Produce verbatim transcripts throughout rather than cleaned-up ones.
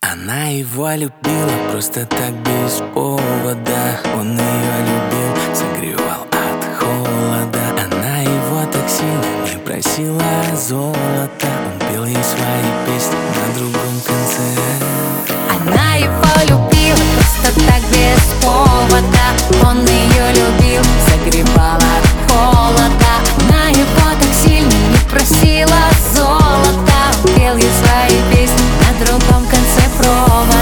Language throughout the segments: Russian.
Она его любила просто так без повода. Он ее любил, согревал от холода. Она его так сильно не просила золота. Он пел ей свои песни на другом конце. Она его любила просто так без повода. Он ее любил, согревал от холода. Она его так сильно не просила золота. Он пел ей свои песни на другом конце провода.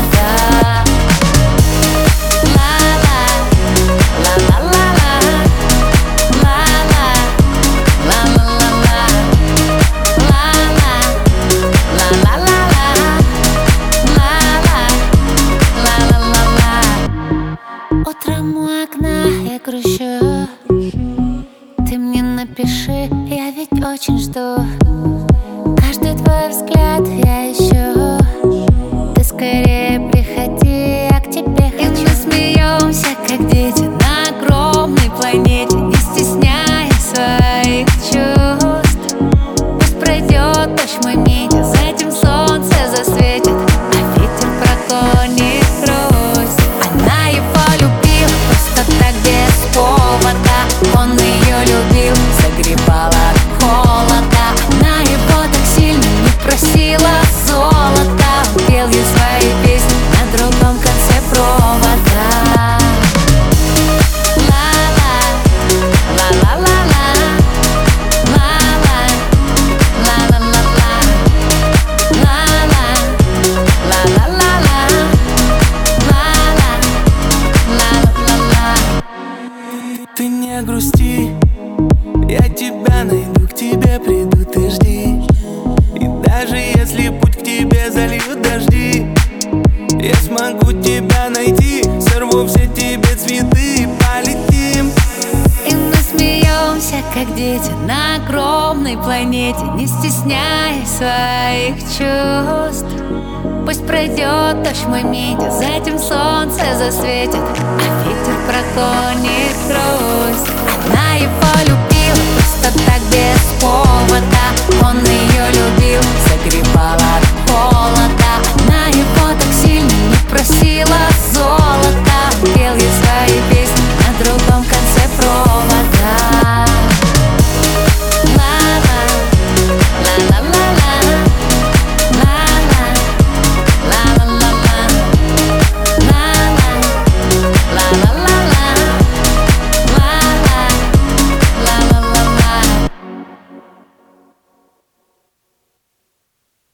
Утром у окна я грущу. Ты мне напиши, я ведь очень жду. Каждый твой взгляд я ищу. Ты скорее приходи, я к тебе хочу. И мы смеемся, как дети на огромной планете, не стесняя своих чувств. Пусть пройдет дождь, мой Митя, затем солнце засветит, а ветер прогонит грусть. Она его любила просто так без повода. Он ее любил, согревал от холода. Она его так сильно не просила золота. Он пел ей свои песни на другом конце провода. Ты не грусти, я тебя найду, к тебе приду, ты жди. И даже если путь к тебе зальют дожди, я смогу тебя найти, сорву все тебе цветы и полетим. И мы смеемся, как дети на огромной планете, не стесняя своих чувств. Пусть пройдет дождь, мой Митя, затем солнце засветит, а ветер прогонит грусть. Она его любила просто так без повода. Он ее любил, согревал от